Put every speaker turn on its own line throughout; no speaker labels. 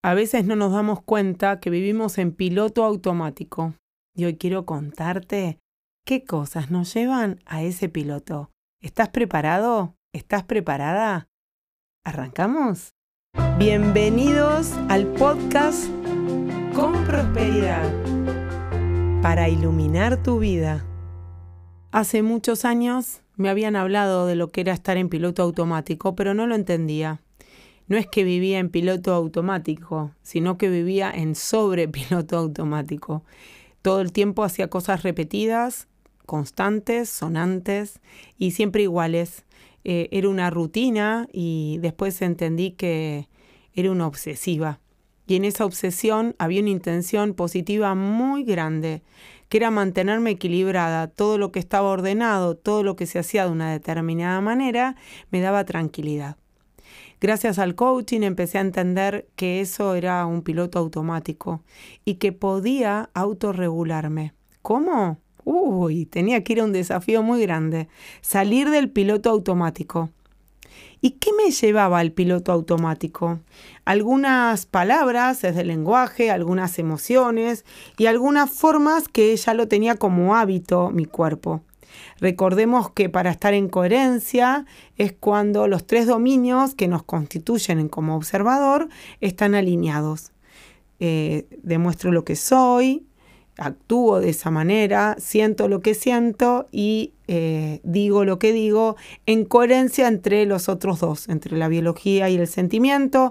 A veces no nos damos cuenta que vivimos en piloto automático. Y hoy quiero contarte qué cosas nos llevan a ese piloto. ¿Estás preparado? ¿Estás preparada? ¿Arrancamos? Bienvenidos al podcast Con Prosperidad para iluminar tu vida. Hace muchos años me habían hablado de lo que era estar en piloto automático, pero no lo entendía. No es que vivía en piloto automático, sino que vivía en sobrepiloto automático. Todo el tiempo hacía cosas repetidas, constantes, sonantes y siempre iguales. Era una rutina y después entendí que era una obsesiva. Y en esa obsesión había una intención positiva muy grande, que era mantenerme equilibrada. Todo lo que estaba ordenado, todo lo que se hacía de una determinada manera, me daba tranquilidad. Gracias al coaching empecé a entender que eso era un piloto automático y que podía autorregularme. ¿Cómo? Tenía que ir a un desafío muy grande, salir del piloto automático. ¿Y qué me llevaba al piloto automático? Algunas palabras desde el lenguaje, algunas emociones y algunas formas que ya lo tenía como hábito mi cuerpo. Recordemos que para estar en coherencia es cuando los 3 dominios que nos constituyen como observador están alineados. Demuestro lo que soy, actúo de esa manera, siento lo que siento y digo lo que digo en coherencia entre los otros dos, entre la biología y el sentimiento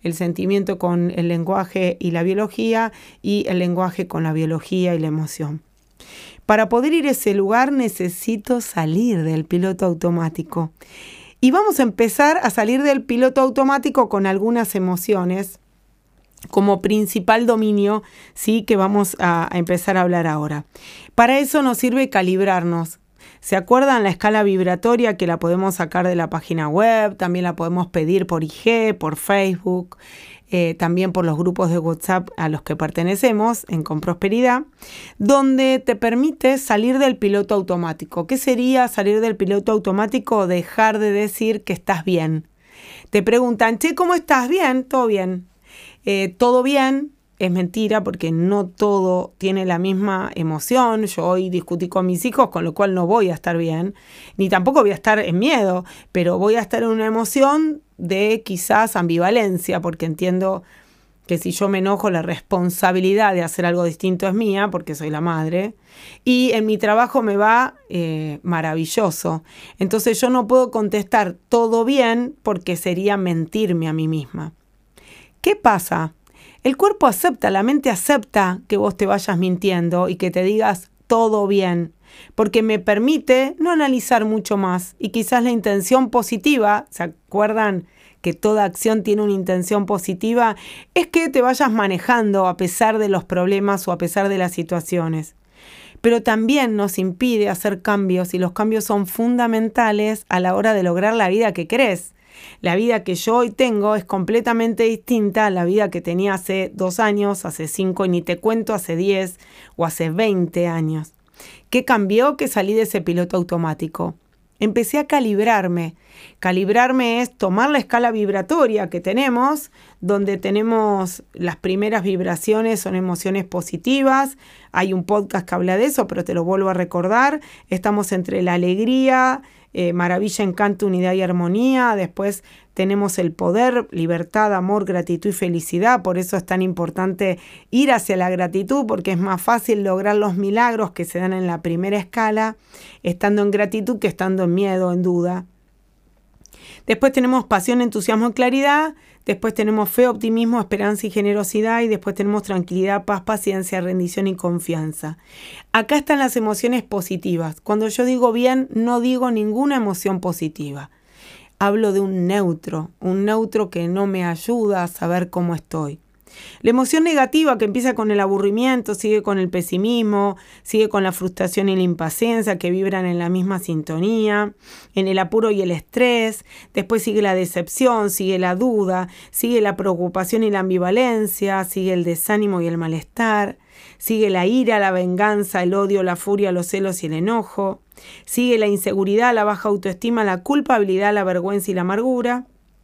con el lenguaje y la biología y el lenguaje con la biología y la emoción. Para poder ir a ese lugar necesito salir del piloto automático. Y vamos a empezar a salir del piloto automático con algunas emociones como principal dominio, sí, que vamos a empezar a hablar ahora. Para eso nos sirve calibrarnos. ¿Se acuerdan la escala vibratoria que la podemos sacar de la página web? También la podemos pedir por IG, por Facebook, también por los grupos de WhatsApp a los que pertenecemos en Con Prosperidad, donde te permite salir del piloto automático. ¿Qué sería salir del piloto automático? Dejar de decir que estás bien. Te preguntan, che, ¿cómo estás? Bien, todo bien. Todo bien es mentira porque no todo tiene la misma emoción. Yo hoy discutí con mis hijos, con lo cual no voy a estar bien, ni tampoco voy a estar en miedo, pero voy a estar en una emoción de quizás ambivalencia, porque entiendo que si yo me enojo, la responsabilidad de hacer algo distinto es mía, porque soy la madre, y en mi trabajo me va maravilloso. Entonces yo no puedo contestar todo bien porque sería mentirme a mí misma. ¿Qué pasa? El cuerpo acepta, la mente acepta que vos te vayas mintiendo y que te digas todo bien, porque me permite no analizar mucho más y quizás la intención positiva, ¿se acuerdan que toda acción tiene una intención positiva? Es que te vayas manejando a pesar de los problemas o a pesar de las situaciones. Pero también nos impide hacer cambios y los cambios son fundamentales a la hora de lograr la vida que querés. La vida que yo hoy tengo es completamente distinta a la vida que tenía hace 2 años, hace 5 y ni te cuento hace 10 o hace 20 años. ¿Qué cambió? Que salí de ese piloto automático. Empecé a calibrarme. Calibrarme es tomar la escala vibratoria que tenemos, donde tenemos las primeras vibraciones, son emociones positivas. Hay un podcast que habla de eso, pero te lo vuelvo a recordar. Estamos entre la alegría, maravilla, encanto, unidad y armonía. Después tenemos el poder, libertad, amor, gratitud y felicidad. Por eso es tan importante ir hacia la gratitud, porque es más fácil lograr los milagros que se dan en la primera escala, estando en gratitud que estando en miedo, en duda. Después tenemos pasión, entusiasmo y claridad. Después tenemos fe, optimismo, esperanza y generosidad. Y después tenemos tranquilidad, paz, paciencia, rendición y confianza. Acá están las emociones positivas. Cuando yo digo bien, no digo ninguna emoción positiva. Hablo de un neutro que no me ayuda a saber cómo estoy. La emoción negativa, que empieza con el aburrimiento, sigue con el pesimismo, sigue con la frustración y la impaciencia, que vibran en la misma sintonía, en el apuro y el estrés. Después sigue la decepción, sigue la duda, sigue la preocupación y la ambivalencia, sigue el desánimo y el malestar, sigue la ira, la venganza, el odio, la furia, los celos y el enojo, sigue la inseguridad, la baja autoestima, la culpabilidad, la vergüenza y la amargura.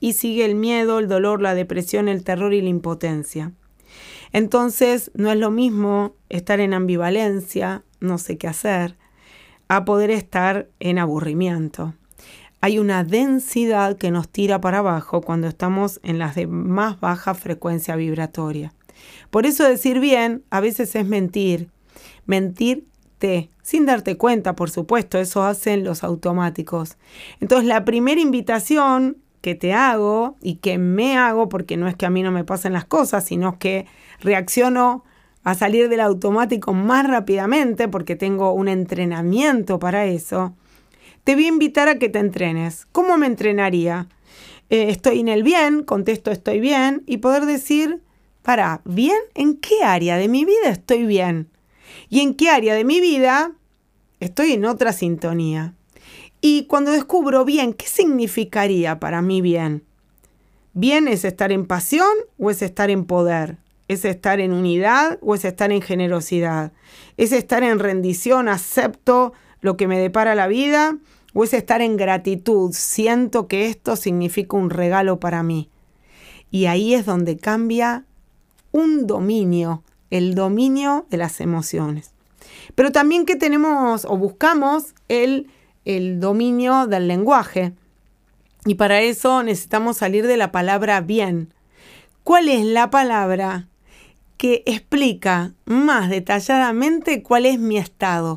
y sigue el miedo, el dolor, la depresión, el terror y la impotencia. Entonces no es lo mismo estar en ambivalencia, no sé qué hacer, a poder estar en aburrimiento. Hay una densidad que nos tira para abajo cuando estamos en las de más baja frecuencia vibratoria. Por eso decir bien a veces es mentir. Mentirte, sin darte cuenta, por supuesto, eso hacen los automáticos. Entonces la primera invitación que te hago y que me hago, porque no es que a mí no me pasen las cosas, sino que reacciono a salir del automático más rápidamente porque tengo un entrenamiento para eso. Te voy a invitar a que te entrenes. ¿Cómo me entrenaría? Estoy en el bien, contesto estoy bien y poder decir, ¿bien? ¿En qué área de mi vida estoy bien? ¿Y en qué área de mi vida estoy en otra sintonía? Y cuando descubro bien, ¿qué significaría para mí bien? ¿Bien es estar en pasión o es estar en poder? ¿Es estar en unidad o es estar en generosidad? ¿Es estar en rendición, acepto lo que me depara la vida? ¿O es estar en gratitud? Siento que esto significa un regalo para mí. Y ahí es donde cambia un dominio, el dominio de las emociones. Pero también que tenemos o buscamos el dominio del lenguaje. Y para eso necesitamos salir de la palabra bien. ¿Cuál es la palabra que explica más detalladamente cuál es mi estado?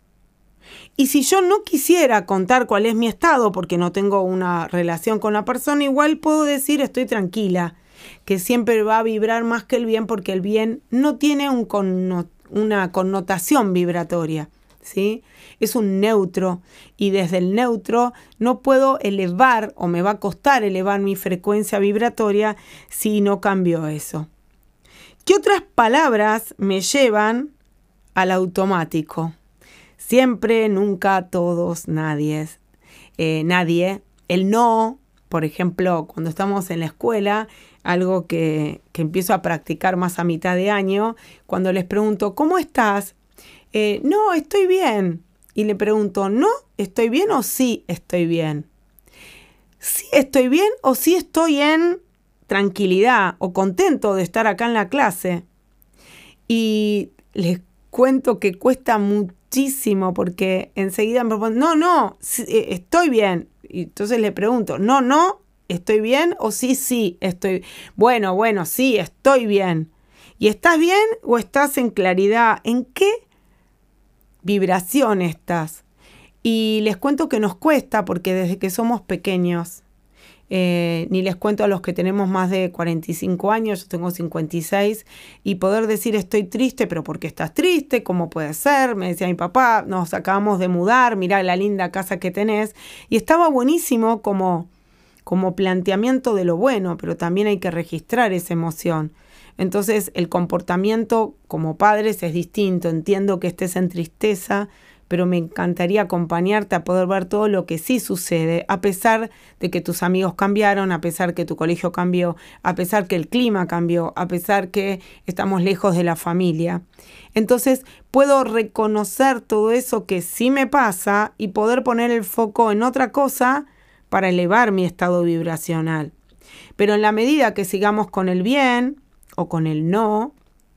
Y si yo no quisiera contar cuál es mi estado porque no tengo una relación con la persona, igual puedo decir estoy tranquila, que siempre va a vibrar más que el bien porque el bien no tiene una connotación vibratoria, ¿sí? Es un neutro y desde el neutro no puedo elevar o me va a costar elevar mi frecuencia vibratoria si no cambio eso. ¿Qué otras palabras me llevan al automático? Siempre, nunca, todos, nadie. Nadie. El no, por ejemplo, cuando estamos en la escuela, algo que empiezo a practicar más a mitad de año, cuando les pregunto, ¿cómo estás? No, estoy bien. Y le pregunto, ¿no estoy bien o sí estoy bien? ¿Sí estoy bien o sí estoy en tranquilidad o contento de estar acá en la clase? Y les cuento que cuesta muchísimo porque enseguida me proponen, no, estoy bien. Y entonces le pregunto, no, ¿estoy bien o sí, estoy? Bueno, sí, estoy bien. ¿Y estás bien o estás en claridad? ¿En qué vibración estás? Y les cuento que nos cuesta porque desde que somos pequeños, ni les cuento a los que tenemos más de 45 años, yo tengo 56, y poder decir estoy triste, pero ¿por qué estás triste? ¿Cómo puede ser? Me decía mi papá, nos acabamos de mudar, mirá la linda casa que tenés, y estaba buenísimo como planteamiento de lo bueno, pero también hay que registrar esa emoción. Entonces el comportamiento como padres es distinto, entiendo que estés en tristeza, pero me encantaría acompañarte a poder ver todo lo que sí sucede, a pesar de que tus amigos cambiaron, a pesar que tu colegio cambió, a pesar que el clima cambió, a pesar que estamos lejos de la familia. Entonces puedo reconocer todo eso que sí me pasa y poder poner el foco en otra cosa para elevar mi estado vibracional. Pero en la medida que sigamos con el bien o con el no,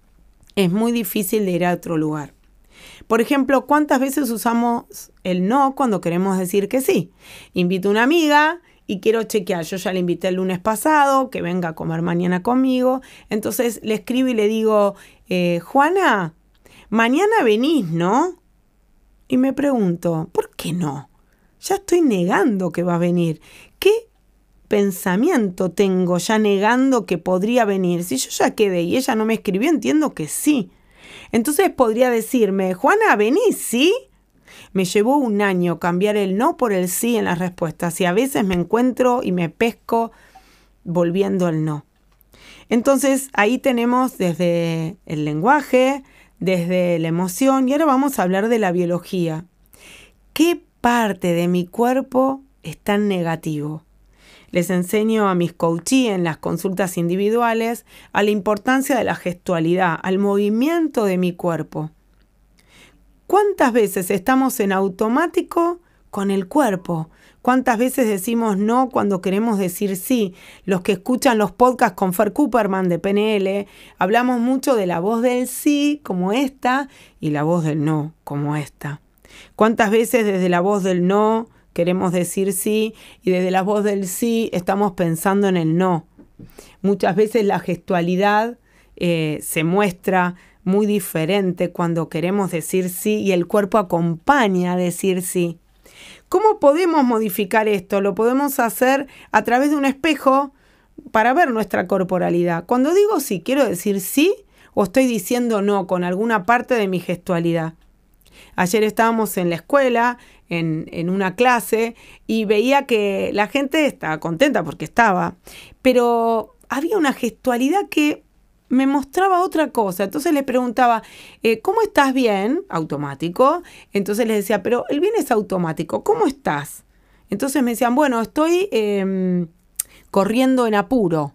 es muy difícil de ir a otro lugar. Por ejemplo, ¿cuántas veces usamos el no cuando queremos decir que sí? Invito a una amiga y quiero chequear. Yo ya la invité el lunes pasado, que venga a comer mañana conmigo. Entonces le escribo y le digo, Juana, mañana venís, ¿no? Y me pregunto, ¿por qué no? Ya estoy negando que va a venir. ¿Qué pensamiento tengo ya negando que podría venir? Si yo ya quedé y ella no me escribió, entiendo que sí. Entonces podría decirme, Juana, ¿venís? ¿Sí? Me llevó un año cambiar el no por el sí en las respuestas y a veces me encuentro y me pesco volviendo al no. Entonces ahí tenemos desde el lenguaje, desde la emoción y ahora vamos a hablar de la biología. ¿Qué parte de mi cuerpo es tan negativo? Les enseño a mis coachees en las consultas individuales a la importancia de la gestualidad, al movimiento de mi cuerpo. ¿Cuántas veces estamos en automático con el cuerpo. ¿Cuántas veces decimos no cuando queremos decir sí? Los que escuchan los podcasts con Fer Cooperman de PNL, hablamos mucho de la voz del sí, como esta, y la voz del no, como esta. ¿Cuántas veces desde la voz del no queremos decir sí y desde la voz del sí estamos pensando en el no? Muchas veces la gestualidad se muestra muy diferente cuando queremos decir sí y el cuerpo acompaña a decir sí. ¿Cómo podemos modificar esto? Lo podemos hacer a través de un espejo para ver nuestra corporalidad. Cuando digo sí, ¿quiero decir sí o estoy diciendo no con alguna parte de mi gestualidad? Ayer estábamos en la escuela, en una clase, y veía que la gente estaba contenta porque estaba, pero había una gestualidad que me mostraba otra cosa. Entonces le preguntaba, ¿cómo estás? Bien, automático. Entonces les decía, pero el bien es automático, ¿cómo estás? Entonces me decían, bueno, estoy corriendo en apuro.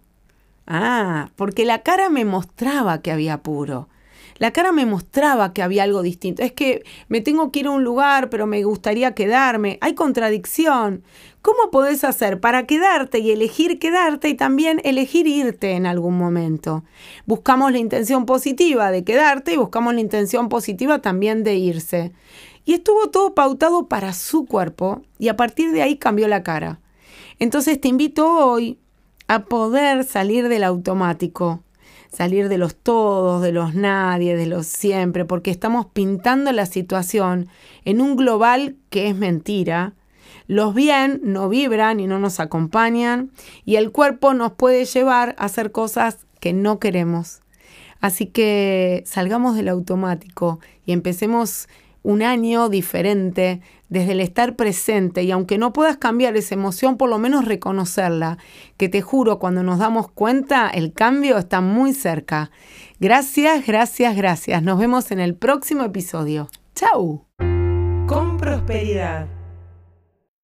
Porque la cara me mostraba que había apuro. La cara me mostraba que había algo distinto. Es que me tengo que ir a un lugar, pero me gustaría quedarme. Hay contradicción. ¿Cómo podés hacer para quedarte y elegir quedarte y también elegir irte en algún momento? Buscamos la intención positiva de quedarte y buscamos la intención positiva también de irse. Y estuvo todo pautado para su cuerpo y a partir de ahí cambió la cara. Entonces te invito hoy a poder salir del automático. Salir de los todos, de los nadie, de los siempre, porque estamos pintando la situación en un global que es mentira. Los bien no vibran y no nos acompañan y el cuerpo nos puede llevar a hacer cosas que no queremos. Así que salgamos del automático y empecemos un año diferente desde el estar presente y aunque no puedas cambiar esa emoción, por lo menos reconocerla, que te juro, cuando nos damos cuenta, el cambio está muy cerca. Gracias, gracias, gracias. Nos vemos en el próximo episodio. ¡Chau! Con prosperidad.